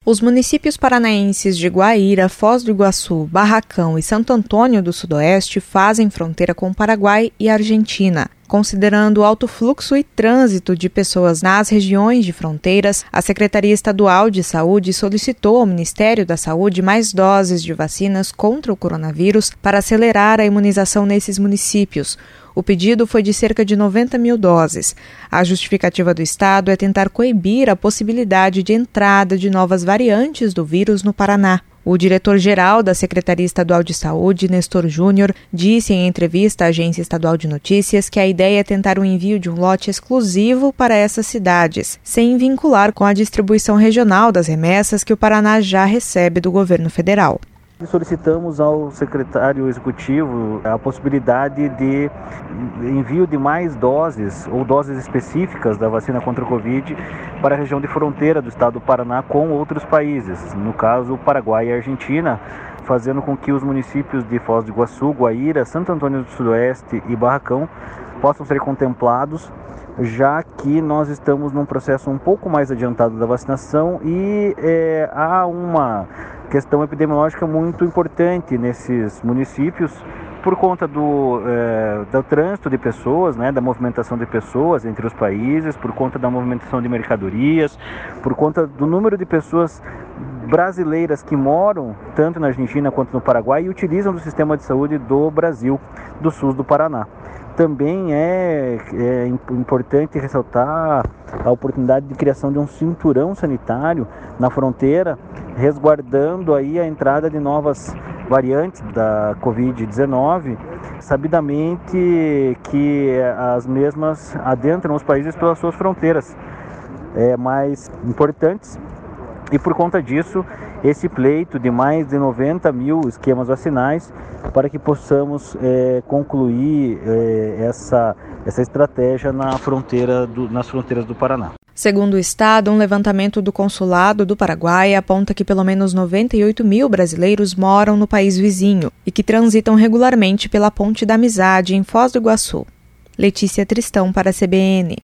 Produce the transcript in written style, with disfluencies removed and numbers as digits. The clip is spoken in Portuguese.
Os municípios paranaenses de Guaíra, Foz do Iguaçu, Barracão e Santo Antônio do Sudoeste fazem fronteira com o Paraguai e a Argentina. Considerando o alto fluxo e trânsito de pessoas nas regiões de fronteiras, a Secretaria Estadual de Saúde solicitou ao Ministério da Saúde mais doses de vacinas contra o coronavírus para acelerar a imunização nesses municípios. O pedido foi de cerca de 90 mil doses. A justificativa do Estado é tentar coibir a possibilidade de entrada de novas variantes do vírus no Paraná. O diretor-geral da Secretaria Estadual de Saúde, Nestor Júnior, disse em entrevista à Agência Estadual de Notícias que a ideia é tentar o envio de um lote exclusivo para essas cidades, sem vincular com a distribuição regional das remessas que o Paraná já recebe do governo federal. Solicitamos ao secretário executivo a possibilidade de envio de mais doses ou doses específicas da vacina contra o Covid para a região de fronteira do estado do Paraná com outros países, no caso o Paraguai e a Argentina, fazendo com que os municípios de Foz do Iguaçu, Guaíra, Santo Antônio do Sudoeste e Barracão possam ser contemplados, já que nós estamos num processo um pouco mais adiantado da vacinação e há uma questão epidemiológica muito importante nesses municípios por conta do trânsito de pessoas, da movimentação de pessoas entre os países, por conta da movimentação de mercadorias, por conta do número de pessoas brasileiras que moram tanto na Argentina quanto no Paraguai e utilizam do sistema de saúde do Brasil, do SUS do Paraná. Também é importante ressaltar a oportunidade de criação de um cinturão sanitário na fronteira, resguardando aí a entrada de novas variantes da Covid-19, sabidamente que as mesmas adentram os países pelas suas fronteiras mais importantes. E por conta disso, esse pleito de mais de 90 mil esquemas vacinais para que possamos concluir essa estratégia nas fronteiras do Paraná. Segundo o Estado, um levantamento do Consulado do Paraguai aponta que pelo menos 98 mil brasileiros moram no país vizinho e que transitam regularmente pela Ponte da Amizade em Foz do Iguaçu. Letícia Tristão para a CBN.